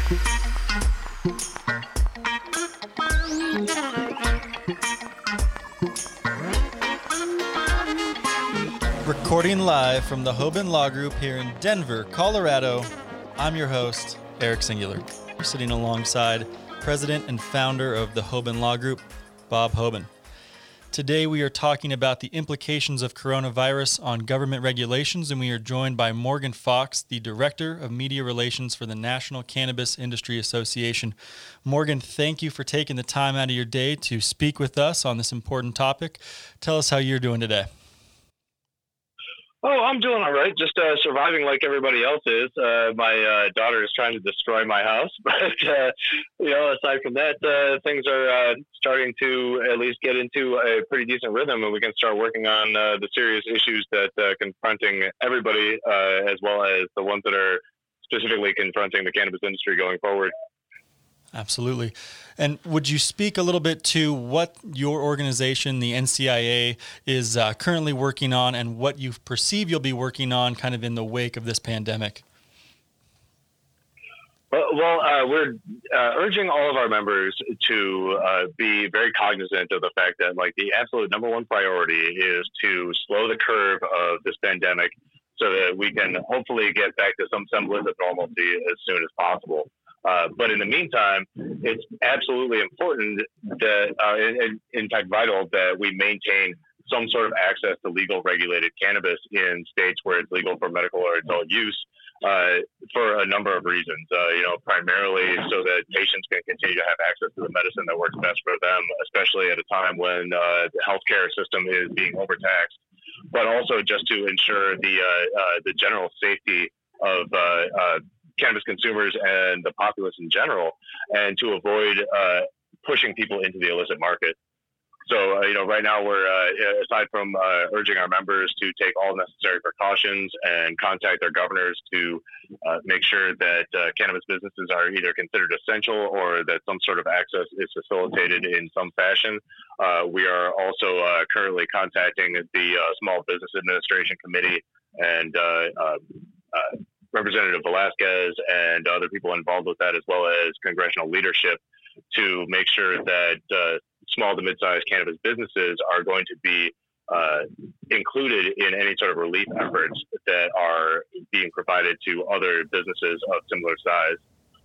Recording live from the Hoban Law Group here in Denver, Colorado, I'm your host, Eric Singular. We're sitting alongside President and founder of the Hoban Law Group, Bob Hoban. Today we are talking about the implications of coronavirus on government regulations, and we are joined by Morgan Fox, the Director of Media Relations for the National Cannabis Industry Association. Morgan, thank you for taking the time out of your day to speak with us on this important topic. Tell us how you're doing today. Oh, I'm doing all right. Just surviving like everybody else is. My daughter is trying to destroy my house, but aside from that, things are starting to at least get into a pretty decent rhythm, and we can start working on the serious issues that confronting everybody, as well as the ones that are specifically confronting the cannabis industry going forward. Absolutely. And would you speak a little bit to what your organization, the NCIA, is currently working on and what you perceive you'll be working on kind of in the wake of this pandemic? Well, we're urging all of our members to be very cognizant of the fact that, like, the absolute number one priority is to slow the curve of this pandemic so that we can hopefully get back to some semblance of normalcy as soon as possible. But in the meantime, it's absolutely important that, in fact, vital that we maintain some sort of access to legal regulated cannabis in states where it's legal for medical or adult use for a number of reasons. Primarily so that patients can continue to have access to the medicine that works best for them, especially at a time when the healthcare system is being overtaxed, but also just to ensure the general safety of cannabis consumers and the populace in general, and to avoid pushing people into the illicit market. So, right now we're, aside from urging our members to take all necessary precautions and contact their governors to make sure that cannabis businesses are either considered essential or that some sort of access is facilitated in some fashion, we are also currently contacting the Small Business Administration Committee and Representative Velasquez and other people involved with that, as well as congressional leadership, to make sure that small to mid-sized cannabis businesses are going to be included in any sort of relief efforts that are being provided to other businesses of similar size.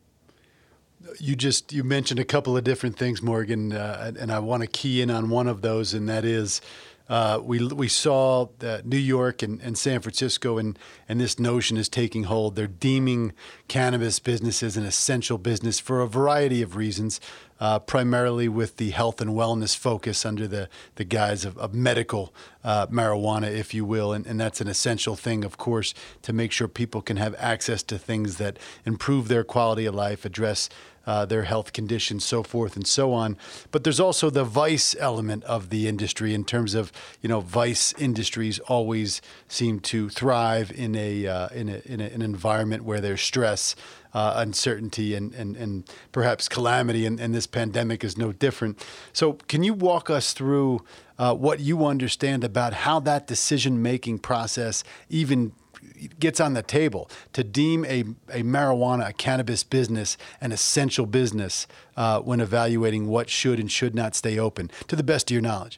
You mentioned a couple of different things, Morgan, and I want to key in on one of those, and that is we saw New York and San Francisco, and this notion is taking hold. They're deeming cannabis businesses an essential business for a variety of reasons, primarily with the health and wellness focus under the guise of medical marijuana, if you will. And that's an essential thing, of course, to make sure people can have access to things that improve their quality of life, address their health conditions, so forth and so on. But there's also the vice element of the industry in terms of, vice industries always seem to thrive in an environment where there's stress, uncertainty, and perhaps calamity, and this pandemic is no different. So can you walk us through what you understand about how that decision-making process even gets on the table to deem a marijuana, a cannabis business, an essential business when evaluating what should and should not stay open, to the best of your knowledge?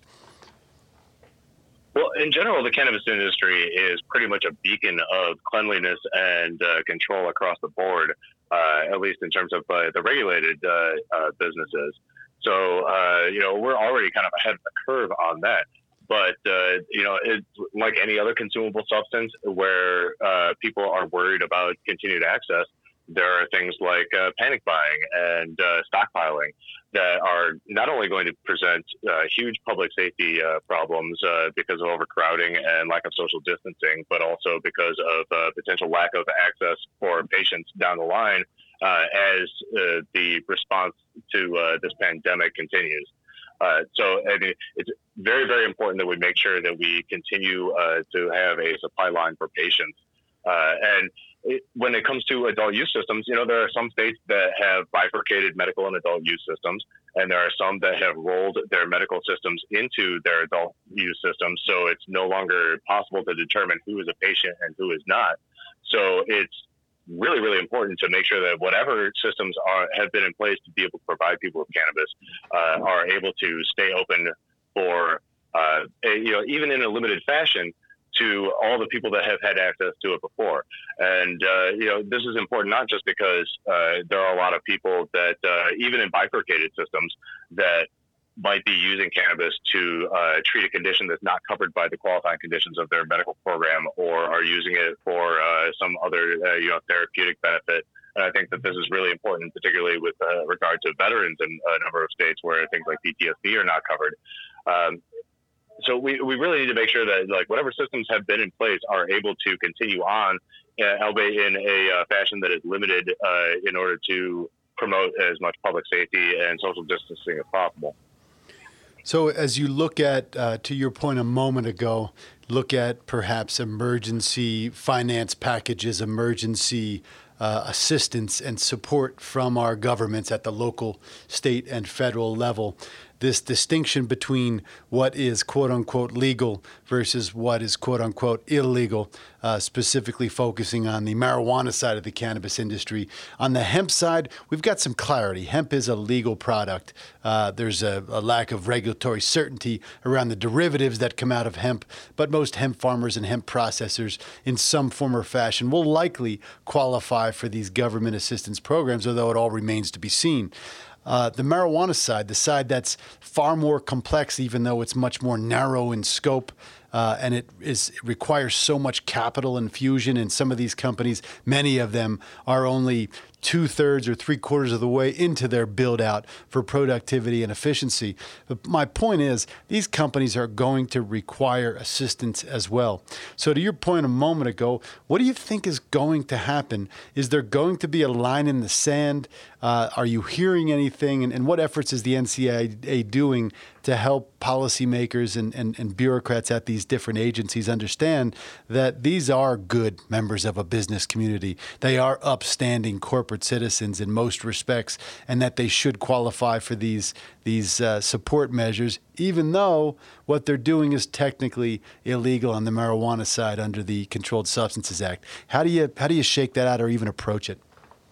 Well, in general, the cannabis industry is pretty much a beacon of cleanliness and control across the board, at least in terms of the regulated businesses. So, we're already kind of ahead of the curve on that. But, it's like any other consumable substance where people are worried about continued access. There are things like panic buying and stockpiling that are not only going to present huge public safety problems because of overcrowding and lack of social distancing, but also because of potential lack of access for patients down the line as the response to this pandemic continues. So it's very, very important that we make sure that we continue to have a supply line for patients. When it comes to adult use systems, there are some states that have bifurcated medical and adult use systems, and there are some that have rolled their medical systems into their adult use systems. So it's no longer possible to determine who is a patient and who is not. So it's really, really important to make sure that whatever systems have been in place to be able to provide people with cannabis are able to stay open for, even in a limited fashion, to all the people that have had access to it before. And, this is important not just because there are a lot of people that, even in bifurcated systems, that might be using cannabis to treat a condition that's not covered by the qualifying conditions of their medical program, or are using it for some other therapeutic benefit. And I think that this is really important, particularly with regard to veterans in a number of states where things like PTSD are not covered. So we really need to make sure that whatever systems have been in place are able to continue on, albeit in a fashion that is limited in order to promote as much public safety and social distancing as possible. So as you look at, to your point a moment ago, look at perhaps emergency finance packages, emergency assistance and support from our governments at the local, state, and federal level, this distinction between what is quote-unquote legal versus what is quote-unquote illegal, specifically focusing on the marijuana side of the cannabis industry. On the hemp side, we've got some clarity. Hemp is a legal product. There's a lack of regulatory certainty around the derivatives that come out of hemp, but most hemp farmers and hemp processors in some form or fashion will likely qualify for these government assistance programs, although it all remains to be seen. The marijuana side, the side that's far more complex, even though it's much more narrow in scope, and it requires so much capital infusion. And some of these companies, many of them, are only 2/3 or 3/4 of the way into their build out for productivity and efficiency. But my point is, these companies are going to require assistance as well. So to your point a moment ago, what do you think is going to happen? Is there going to be a line in the sand? Are you hearing anything? And what efforts is the NCAA doing to help policymakers and bureaucrats at these different agencies understand that these are good members of a business community? They are upstanding corporate citizens in most respects, and that they should qualify for these support measures, even though what they're doing is technically illegal on the marijuana side under the Controlled Substances Act. How do you shake that out or even approach it?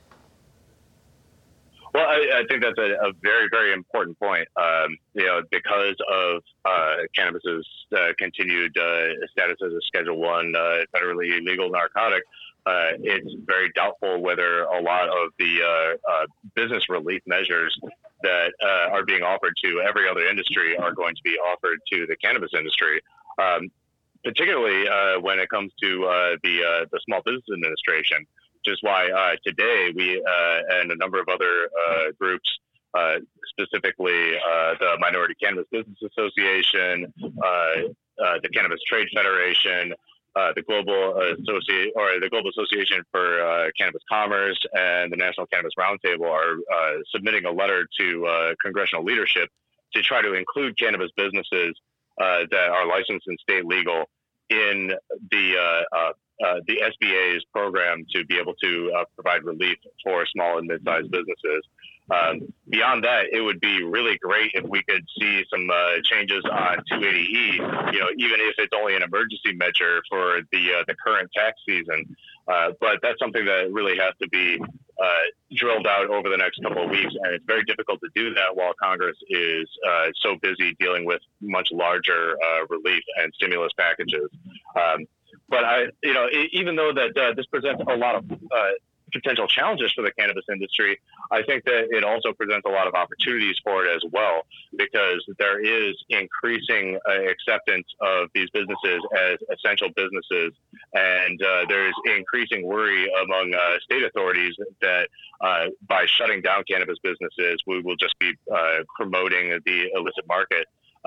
Well, I think that's a very, very important point. Because of cannabis's continued status as a Schedule I federally illegal narcotic, it's very doubtful whether a lot of the business relief measures that are being offered to every other industry are going to be offered to the cannabis industry, particularly when it comes to the Small Business Administration, which is why today we and a number of other groups, specifically the Minority Cannabis Business Association, the Cannabis Trade Federation, the Global Association for Cannabis Commerce, and the National Cannabis Roundtable are submitting a letter to congressional leadership to try to include cannabis businesses that are licensed and state legal in the SBA's program to be able to provide relief for small and mid-sized businesses. Beyond that, it would be really great if we could see some changes on 280E, even if it's only an emergency measure for the current tax season. But that's something that really has to be drilled out over the next couple of weeks, and it's very difficult to do that while Congress is so busy dealing with much larger relief and stimulus packages. But even though that this presents a lot of potential challenges for the cannabis industry, I think that it also presents a lot of opportunities for it as well, because there is increasing acceptance of these businesses as essential businesses, and there's increasing worry among state authorities that by shutting down cannabis businesses, we will just be promoting the illicit market.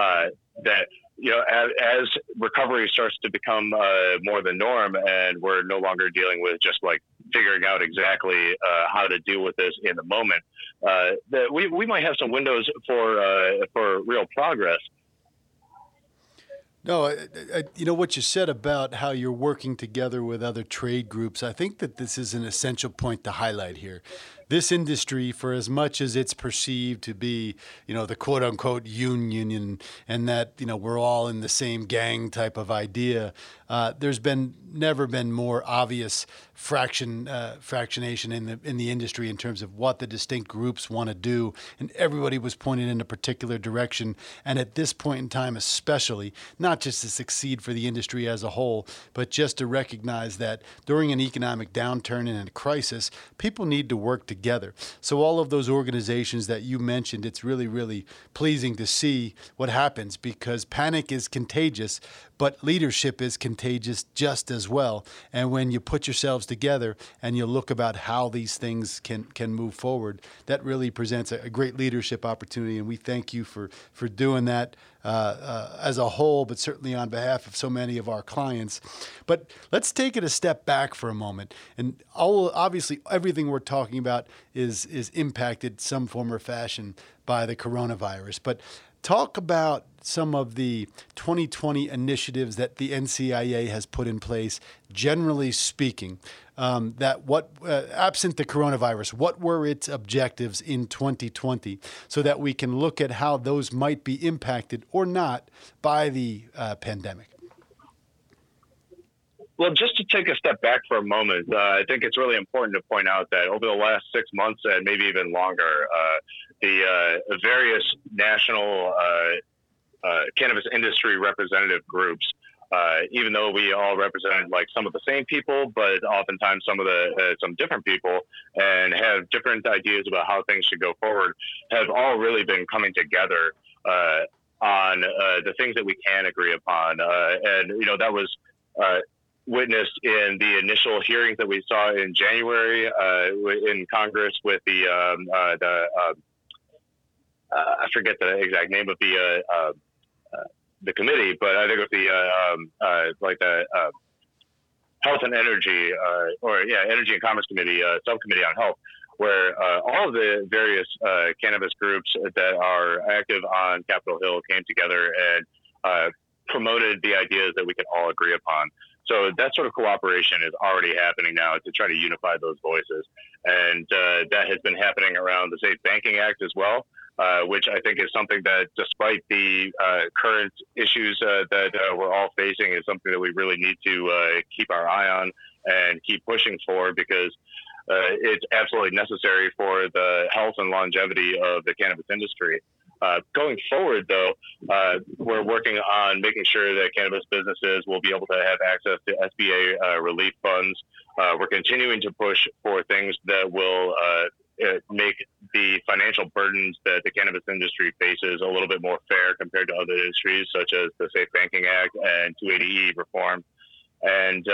As recovery starts to become more the norm, and we're no longer dealing with just figuring out exactly how to deal with this in the moment, that we might have some windows for real progress. No, what you said about how you're working together with other trade groups, I think that this is an essential point to highlight here. this industry, for as much as it's perceived to be, the quote unquote union and that, we're all in the same gang type of idea, there's never been more obvious fractionation in the industry in terms of what the distinct groups want to do, and everybody was pointed in a particular direction. And at this point in time, especially, not just to succeed for the industry as a whole, but just to recognize that during an economic downturn and a crisis, people need to work together. So all of those organizations that you mentioned, it's really, really pleasing to see what happens, because panic is contagious, but leadership is contagious just as well. And when you put yourselves together and you look about how these things can move forward, that really presents a great leadership opportunity. And we thank you for doing that as a whole, but certainly on behalf of so many of our clients. But let's take it a step back for a moment. And obviously, everything we're talking about is impacted some form or fashion by the coronavirus. But talk about some of the 2020 initiatives that the NCIA has put in place, generally speaking, absent the coronavirus, what were its objectives in 2020 so that we can look at how those might be impacted or not by the pandemic? Well, just to take a step back for a moment, I think it's really important to point out that over the last 6 months and maybe even longer, the various national cannabis industry representative groups, even though we all represent like some of the same people, but oftentimes some different people and have different ideas about how things should go forward, have all really been coming together on the things that we can agree upon. And that was witnessed in the initial hearings that we saw in January in Congress with the I forget the exact name of the committee, but I think it was the Health and Energy Energy and Commerce Committee, Subcommittee on Health, where all of the various cannabis groups that are active on Capitol Hill came together and promoted the ideas that we can all agree upon. So that sort of cooperation is already happening now to try to unify those voices. And that has been happening around the SAFE Banking Act as well, which I think is something that, despite the current issues that we're all facing, is something that we really need to keep our eye on and keep pushing for, because it's absolutely necessary for the health and longevity of the cannabis industry. Going forward, though, we're working on making sure that cannabis businesses will be able to have access to SBA relief funds. We're continuing to push for things that will make the financial burdens that the cannabis industry faces a little bit more fair compared to other industries, such as the SAFE Banking Act and 280E reform. And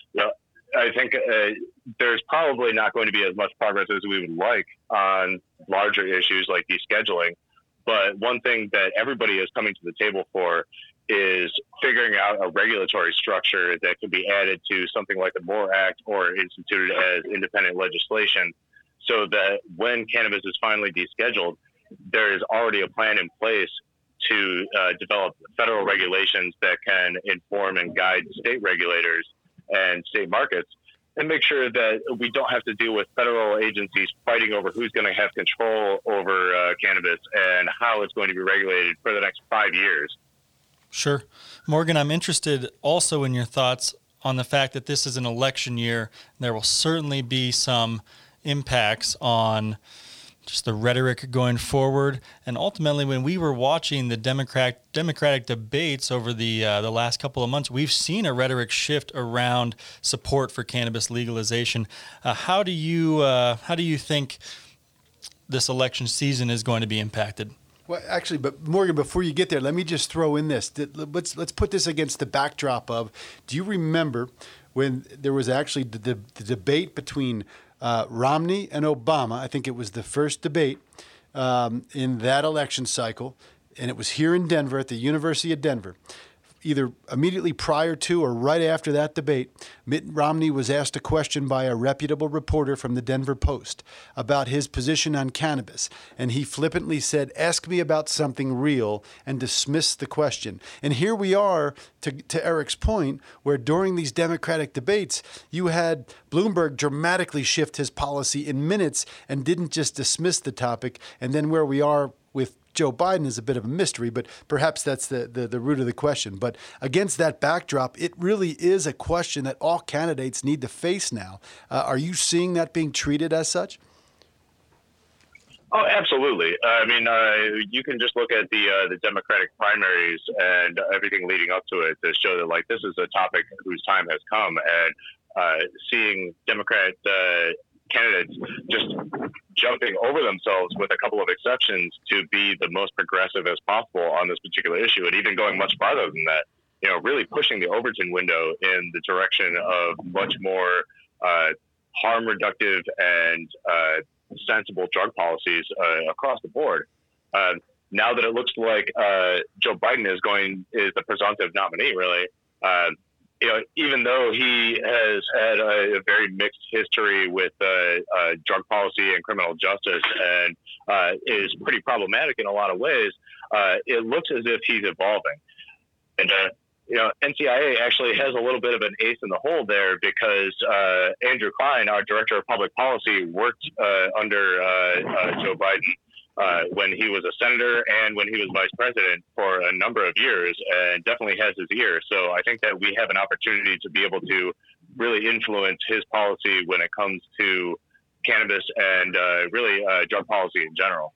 I think there's probably not going to be as much progress as we would like on larger issues like descheduling. But one thing that everybody is coming to the table for is figuring out a regulatory structure that can be added to something like the MORE Act or instituted as independent legislation, so that when cannabis is finally descheduled, there is already a plan in place to develop federal regulations that can inform and guide state regulators and state markets, and make sure that we don't have to deal with federal agencies fighting over who's going to have control over cannabis and how it's going to be regulated for the next 5 years. Sure. Morgan, I'm interested also in your thoughts on the fact that this is an election year. There will certainly be some impacts on just the rhetoric going forward. And ultimately, when we were watching the Democratic debates over the last couple of months, we've seen a rhetoric shift around support for cannabis legalization. How do you think this election season is going to be impacted? Well, actually, but Morgan, before you get there, let me just throw in this. Let's put this against the backdrop of, do you remember when there was actually the debate between Romney and Obama? I think it was the first debate in that election cycle, and it was here in Denver at the University of Denver. either immediately prior to or right after that debate, Mitt Romney was asked a question by a reputable reporter from the Denver Post about his position on cannabis. And he flippantly said, "Ask me about something real," and dismissed the question. And here we are, to Eric's point, where during these Democratic debates, you had Bloomberg dramatically shift his policy in minutes and didn't just dismiss the topic. And then where we are with Joe Biden is a bit of a mystery, but perhaps that's the root of the question. But against that backdrop, it really is a question that all candidates need to face now. Are you seeing that being treated as such? Oh, absolutely. I mean, you can just look at the Democratic primaries and everything leading up to it to show that, like, this is a topic whose time has come. And seeing Democrat candidates just jumping over themselves, with a couple of exceptions, to be the most progressive as possible on this particular issue, and even going much farther than that, really pushing the Overton window in the direction of much more harm reductive and sensible drug policies across the board. Now that it looks like Joe Biden is the presumptive nominee, really, even though he has had a very mixed history with drug policy and criminal justice, and is pretty problematic in a lot of ways, it looks as if he's evolving. And NCIA actually has a little bit of an ace in the hole there, because Andrew Klein, our director of public policy, worked under Joe Biden when he was a senator and when he was vice president for a number of years, and definitely has his ear. So I think that we have an opportunity to be able to really influence his policy when it comes to cannabis and really drug policy in general.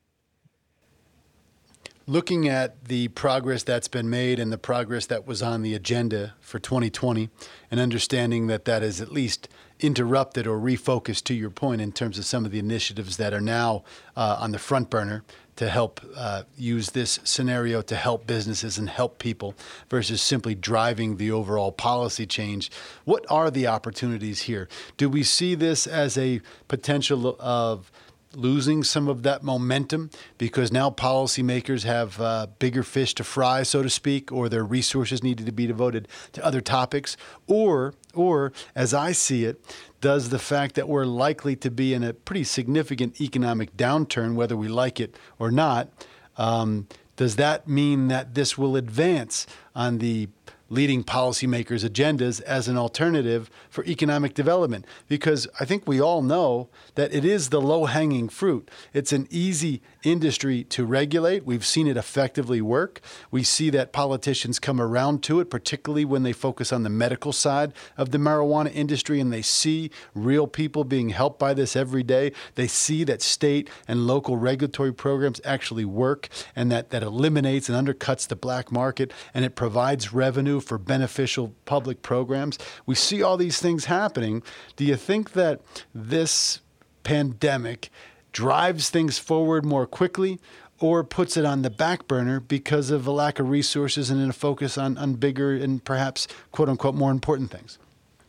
Looking at the progress that's been made and the progress that was on the agenda for 2020, and understanding that that is at least interrupted or refocused, to your point, in terms of some of the initiatives that are now on the front burner to help use this scenario to help businesses and help people versus simply driving the overall policy change. What are the opportunities here? Do we see this as a potential of losing some of that momentum because now policymakers have bigger fish to fry, so to speak, or their resources needed to be devoted to other topics? Or as I see it, does the fact that we're likely to be in a pretty significant economic downturn, whether we like it or not, does that mean that this will advance on the leading policymakers' agendas as an alternative for economic development? Because I think we all know that it is the low-hanging fruit. It's an easy industry to regulate. We've seen it effectively work. We see that politicians come around to it, particularly when they focus on the medical side of the marijuana industry, and they see real people being helped by this every day. They see that state and local regulatory programs actually work, and that eliminates and undercuts the black market, and it provides revenue for beneficial public programs. We see all these things happening. Do you think that this pandemic drives things forward more quickly, or puts it on the back burner because of a lack of resources and a focus on bigger and perhaps, quote unquote, more important things?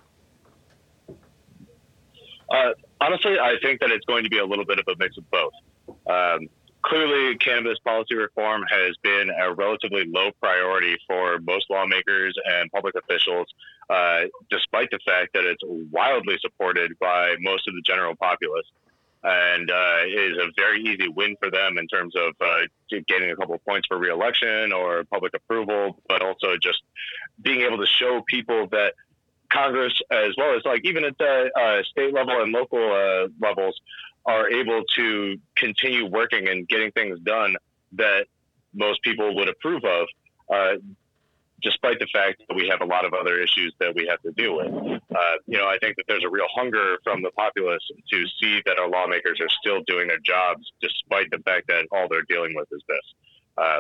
Honestly, I think that it's going to be a little bit of a mix of both. Clearly, cannabis policy reform has been a relatively low priority for most lawmakers and public officials, despite the fact that it's wildly supported by most of the general populace, and is a very easy win for them in terms of getting a couple of points for re-election or public approval, but also just being able to show people that Congress, as well as even at the state level and local levels, are able to continue working and getting things done that most people would approve of, despite the fact that we have a lot of other issues that we have to deal with. I think that there's a real hunger from the populace to see that our lawmakers are still doing their jobs, despite the fact that all they're dealing with is this.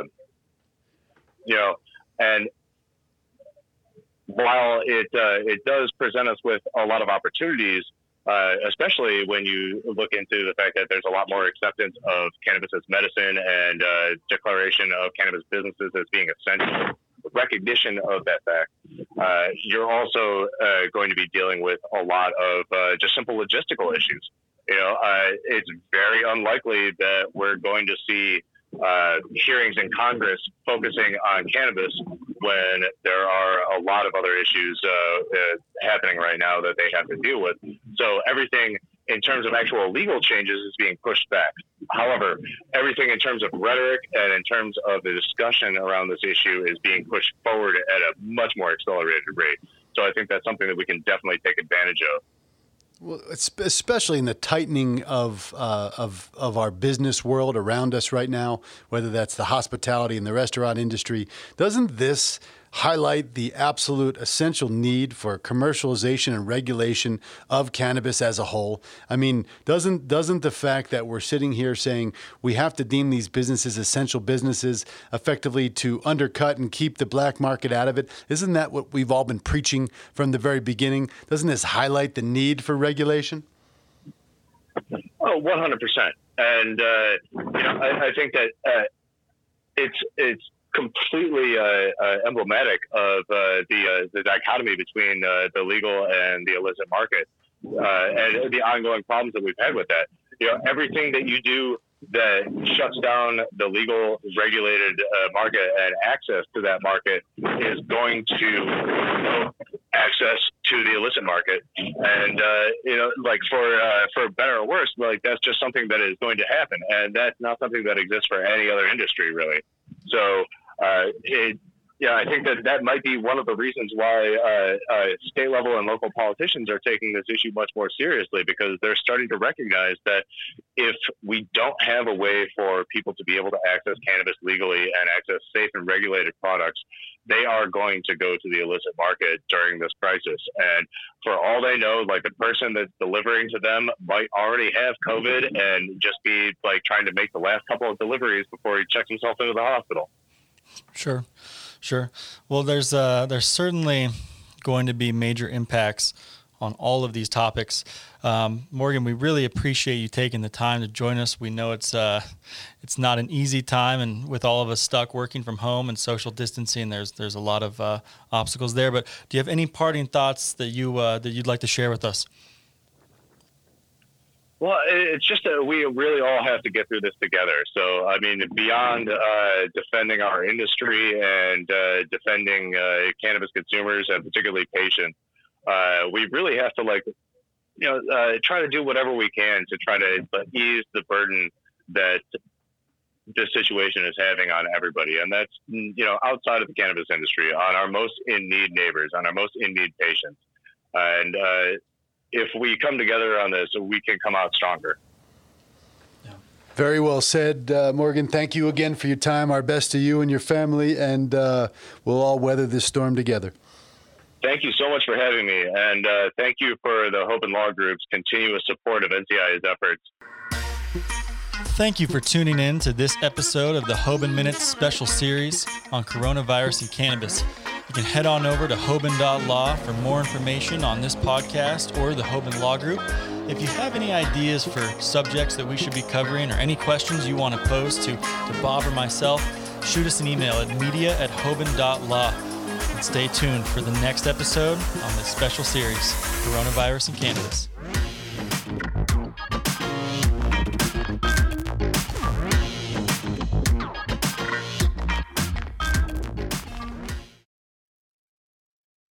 And while it does present us with a lot of opportunities, especially when you look into the fact that there's a lot more acceptance of cannabis as medicine and declaration of cannabis businesses as being essential, recognition of that fact, you're also going to be dealing with a lot of just simple logistical issues. It's very unlikely that we're going to see hearings in Congress focusing on cannabis when there are a lot of other issues happening right now that they have to deal with. So everything in terms of actual legal changes is being pushed back. However, everything in terms of rhetoric and in terms of the discussion around this issue is being pushed forward at a much more accelerated rate. So I think that's something that we can definitely take advantage of. Well, especially in the tightening of our business world around us right now, whether that's the hospitality and the restaurant industry, doesn't this highlight the absolute essential need for commercialization and regulation of cannabis as a whole? I mean, doesn't the fact that we're sitting here saying we have to deem these businesses essential businesses effectively to undercut and keep the black market out of it, isn't that what we've all been preaching from the very beginning? Doesn't this highlight the need for regulation? Oh, 100%. And I think that it's completely emblematic of the dichotomy between the legal and the illicit market and the ongoing problems that we've had with that. Everything that you do that shuts down the legal regulated market and access to that market is going to promote access to the illicit market. And, like for better or worse, like that's just something that is going to happen. And that's not something that exists for any other industry, really. So, I think that might be one of the reasons why state level and local politicians are taking this issue much more seriously, because they're starting to recognize that if we don't have a way for people to be able to access cannabis legally and access safe and regulated products, they are going to go to the illicit market during this crisis. And for all they know, like the person that's delivering to them might already have COVID and just be like trying to make the last couple of deliveries before he checks himself into the hospital. Sure. Well, there's certainly going to be major impacts on all of these topics. Morgan, we really appreciate you taking the time to join us. We know it's not an easy time, and with all of us stuck working from home and social distancing, there's a lot of obstacles there. But do you have any parting thoughts that you'd like to share with us? Well, it's just that we really all have to get through this together. So, I mean, beyond defending our industry and defending cannabis consumers and particularly patients, we really have to try to do whatever we can to try to ease the burden that this situation is having on everybody. And that's, outside of the cannabis industry, on our most in-need neighbors, on our most in-need patients. And if we come together on this, we can come out stronger. Very well said, Morgan. Thank you again for your time. Our best to you and your family, and we'll all weather this storm together. Thank you so much for having me, and thank you for the Hoban Law Group's continuous support of NCIA's efforts. Thank you for tuning in to this episode of the Hoban Minutes special series on coronavirus and cannabis. You can head on over to hoban.law for more information on this podcast or the Hoban Law Group. If you have any ideas for subjects that we should be covering or any questions you want to pose to Bob or myself, shoot us an email at media@hoban.law. And stay tuned for the next episode on this special series, Coronavirus and Cannabis.